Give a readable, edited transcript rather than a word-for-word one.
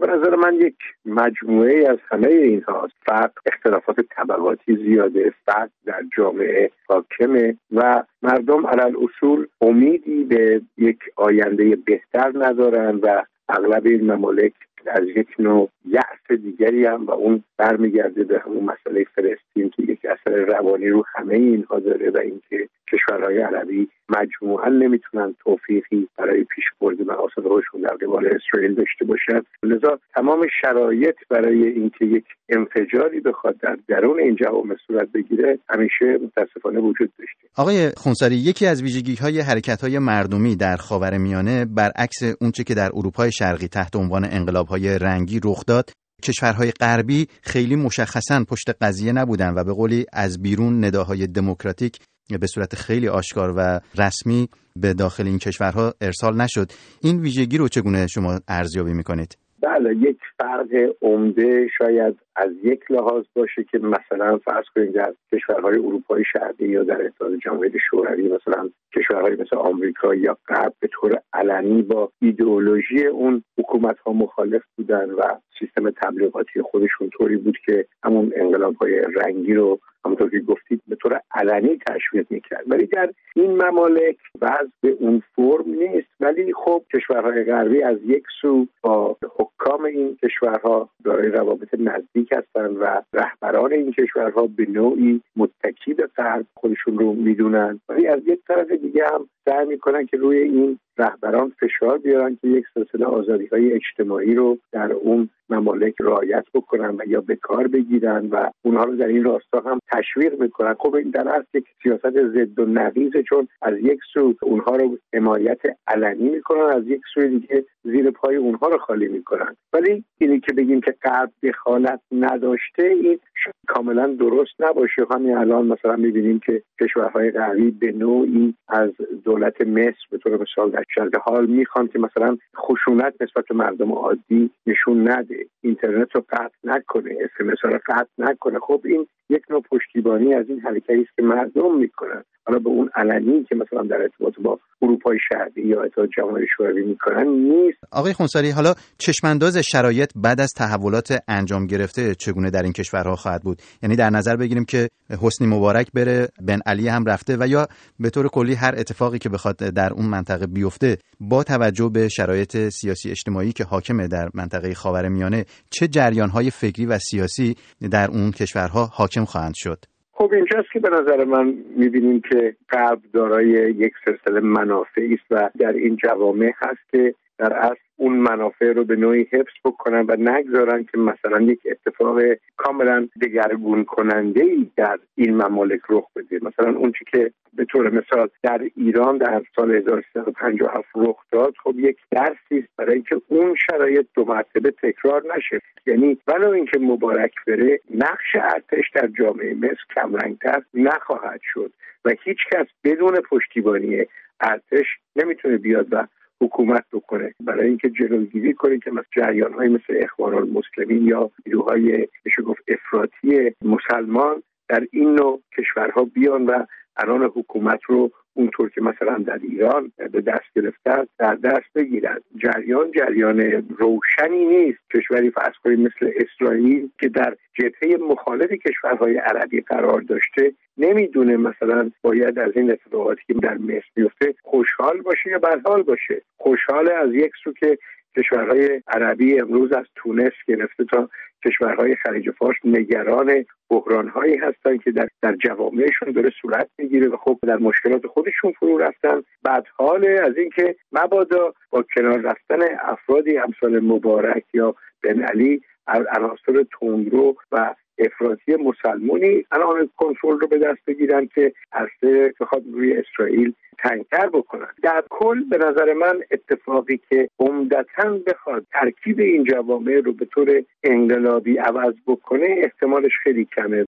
به نظر من یک مجموعه از همه اینها، فرق اختلافات طبقاتی زیاده، فرق در جامعه حاکمه و مردم علل اصول امیدی به یک آینده بهتر ندارن و اغلب این ممالک از یک نوع یأس دیگری هم و اون برمیگرده به همون مسئله فلسطین که یک اثر روانی رو همه اینها داره و اینکه کشورهای عربی مجموعاً نمیتونن توفیقی برای پیشبرد مقاصد خودشون در قبال اسرائیل داشته باشن. لذا تمام شرایط برای اینکه یک انفجاری بخواد در درون این جوامع صورت بگیره همیشه متاسفانه وجود داشته. آقای خونساری، یکی از ویژگی‌های حرکت‌های مردمی در خاورمیانه برعکس اونچه که در اروپای شرقی تحت عنوان انقلاب‌های رنگی رخ داد، کشورهای غربی خیلی مشخصاً پشت قضیه نبودن و به قولی از بیرون نداهای دموکراتیک به صورت خیلی آشکار و رسمی به داخل این کشورها ارسال نشد. این ویژگی رو چگونه شما ارزیابی می‌کنید؟ بله، یک فرق عمده شاید از یک لحاظ باشه که مثلا فرض کنید در کشورهای اروپای شرقی یا در اتحاد جماهیر شوروی مثلا کشورهای مثل آمریکا یا غرب به طور علنی با ایدئولوژی اون حکومت‌ها مخالف بودن و سیستم تبلیغاتی خودشون طوری بود که همون انقلاب‌های رنگی رو همونطور که گفتید به طور علنی تشویق میکرد. ولی در این ممالک وضع به اون فرم نیست. ولی خب کشورهای غربی از یک سو با حکام این کشورها دارای روابط نزدیک هستند و رهبران این کشورها به نوعی متکی به غرب خودشون رو میدونن، ولی از یک طرف دیگه هم سعی میکنن که روی این رهبران فشار بیارن که یک سلسله آزادی‌های اجتماعی رو در اون ممالک رعایت بکنن و یا به کار بگیرن و اونها رو در این راستا هم تشویق میکنن. خب این در اصل یک سیاست ضد و نقیضه، چون از یک سو اونها رو حمایت علنی میکنن، از یک سو دیگه زیر پای اونها رو خالی میکنن. ولی اینی که بگیم که غرب دخالت نداشته این کاملا درست نباشه. همین الان مثلا میبینیم که کشورهای غربی به نوعی از دولت مصر به طور مثال در شرق حال میخوان که مثلا خشونت نسبت به مردم عادی نشون نده، اینترنت رو قطع نکنه، SMS رو قطع نکنه. خب این یک نوع پشتیبانی از این حرکتی است که مردم میکنن، حالا به اون علنی که مثلا در ارتباط با اروپای شرقی یا اتحاد جماهیر شوروی میکنن نیست. آقای خونساری، حالا چشمانداز شرایط بعد از تحولات انجام گرفته چگونه در این کشورها خواهد بود؟ یعنی در نظر بگیریم که حسنی مبارک بره، بن علی هم رفته و یا به طور کلی هر اتفاقی که بخواد در اون منطقه بیفته، با توجه به شرایط سیاسی اجتماعی که حاکمه در منطقه خاورمیانه، چه جریان‌های فکری و سیاسی در اون کشورها حاکم خواهند شد؟ خب اینجاست که به نظر من می‌بینیم که غرب دارای یک سلسله منافعی است و در این جوامع هست که در اصل اون منافع رو به نوعی حفظ بکنن و نگذارن که مثلا یک اتفاق کاملا دگرگون کننده‌ای در این ممالک رخ بده. مثلا اون چیزی که به طور مثال در ایران در سال 1357 رخ داد، خب یک درسی است برای اینکه اون شرایط دو مرتبه تکرار نشه. یعنی ولو اینکه مبارک بره، نقش ارتش در جامعه مصر کمرنگ‌تر نخواهد شد و هیچ کس بدون پشتیبانی ارتش نمیتونه بیاد و حکومت بکنه برای اینکه جلوگیری کنه که مثلا جریان‌های مثل اخوان المسلمین یا نیروهای میشه گفت افراطی مسلمان در این نوع کشورها بیان و الان حکومت رو اونطور که مثلا در ایران به دست گرفتن در دست بگیرن. جریان روشنی نیست. کشوری فرض کنید مثل اسرائیل که در جبهه مخالف کشورهای عربی قرار داشته نمیدونه مثلا باید از این اتفاقاتی که در مصر میفته خوشحال باشه یا بدحال باشه. خوشحال از یک سو که کشورهای عربی امروز از تونس گرفته تا کشورهای خلیج فارس نگران بحران‌هایی هستند که در جوامعشون داره صورت میگیره و خب در مشکلات خودشون فرو رفتن. بدحال از اینکه مبادا با کنار رفتن افرادی امثال مبارک یا بن علی عناصر تندرو و افراطی مسلمانی الان کنترل رو به دست بگیرن که عرصه بخواد روی اسرائیل تنگ‌تر بکنن. در کل به نظر من اتفاقی که عمدتاً بخواد ترکیب این جوامع رو به طور انقلابی عوض بکنه احتمالش خیلی کمه